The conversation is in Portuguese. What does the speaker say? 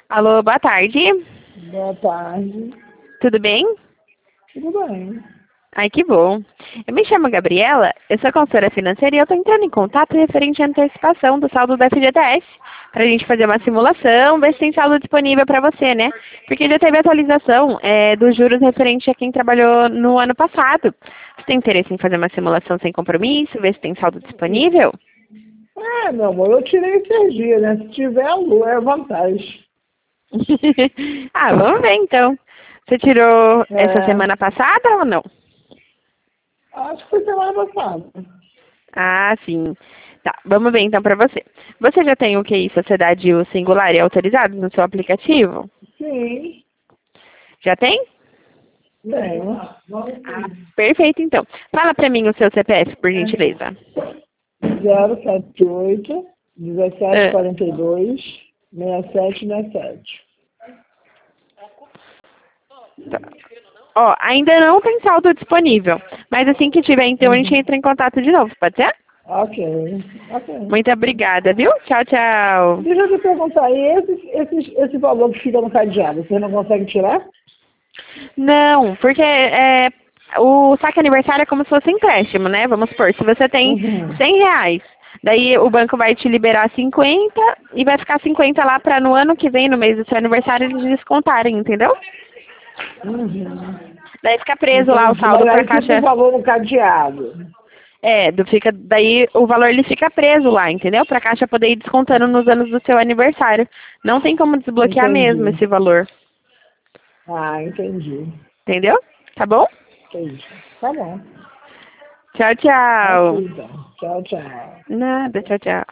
Alô, boa tarde. Boa tarde. Tudo bem? Tudo bem. Ai, que bom. Eu me chamo Gabriela, eu sou consultora financeira e eu estou entrando em contato referente à antecipação do saldo da FGTS, para a gente fazer uma simulação, ver se tem saldo disponível para você, né? Porque já teve atualização dos juros referente a quem trabalhou no ano passado. Você tem interesse em fazer uma simulação sem compromisso, ver se tem saldo disponível? Meu amor, eu tirei esses dias, né? Se tiver a lua, é vantagem. Ah, vamos ver então. Você tirou essa É, semana passada ou não? acho que foi semana passada. Ah, sim. Tá, vamos ver então para você. Você já tem o QI Sociedade e o Singular e autorizado no seu aplicativo? Sim, Já tem? tenho. Ah, perfeito então. Fala para mim o seu CPF, por gentileza. 078 Ah, 1742 6767. tá. Ó, ainda não tem saldo disponível, mas assim que tiver, então a gente Uhum. entra em contato de novo, pode ser? Ok, ok. Muito obrigada, viu? Tchau, tchau. Deixa eu te perguntar, e esse valor que fica no cadeado, você não consegue tirar? Não, porque o saque aniversário é como se fosse empréstimo, né? Vamos supor, se você tem Uhum. R$ 100, daí o banco vai te liberar 50 e vai ficar 50 lá para no ano que vem, no mês do seu aniversário, eles descontarem, entendeu? Uhum. Daí fica preso lá o Entendi, saldo mas para a aí fica o caixa. valor no cadeado. Daí o valor ele fica preso lá, entendeu? Para a caixa poder ir descontando nos anos do seu aniversário. Não tem como desbloquear mesmo Entendi. esse valor, Entendi. entendeu? Tá bom? Entendi. Tá bom. Tchau, Ok, tchau. então. Tchau, tchau. Nada, tchau, tchau.